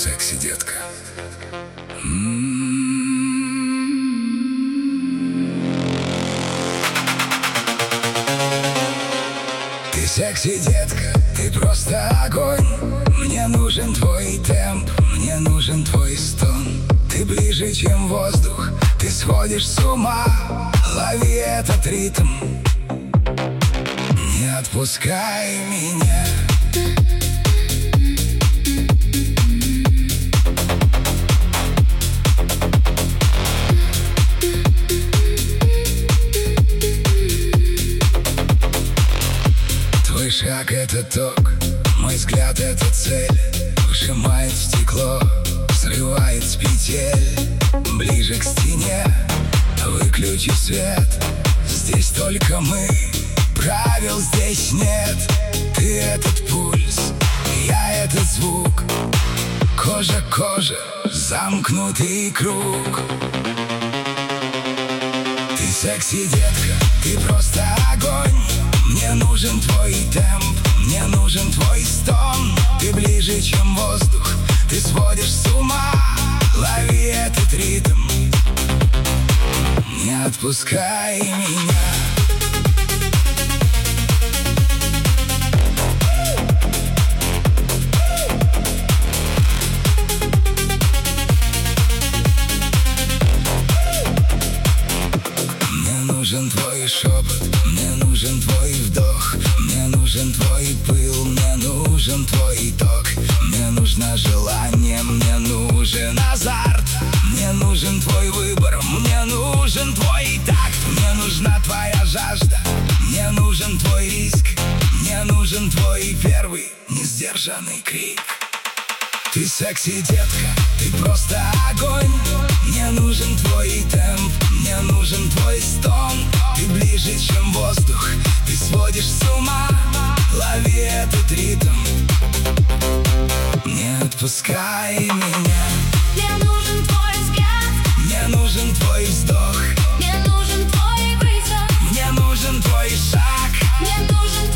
секси, детка. Ты секси, детка, ты просто огонь. Мне нужен твой темп, мне нужен твой стон. Ты ближе, чем воздух, ты сходишь с ума. Лови этот ритм, не отпускай меня. Твой шаг — это ток, мой взгляд — это цель. Выжимает стекло, срывает с петель. Ближе к стене, выключи свет. Здесь только мы, правил здесь нет. Ты — этот пульс, я — этот звук. Кожа к коже, замкнутый круг. Ты секси, детка, ты просто огонь. Мне нужен твой темп, мне нужен твой стон. Ты ближе, чем воздух, ты сводишь с ума. Лови этот ритм, не отпускай меня. Мне нужен твой шепот, мне нужен твой вдох. Мне нужен твой пыл, мне нужен твой ток. Мне нужно желание, мне нужен азарт. Мне нужен твой выбор, мне нужен твой такт. Мне нужна твоя жажда, мне нужен твой риск. Мне нужен твой первый несдержанный крик. Ты секси, детка, ты просто огонь. Мне нужен твой темп, мне нужен твой стон. Ты ближе, чем воздух, ты сводишь с ума. Лови этот ритм, не отпускай меня. Мне нужен твой взгляд, Мне нужен твой вздох, мне нужен твой вызов, мне нужен твой шаг. мне нужен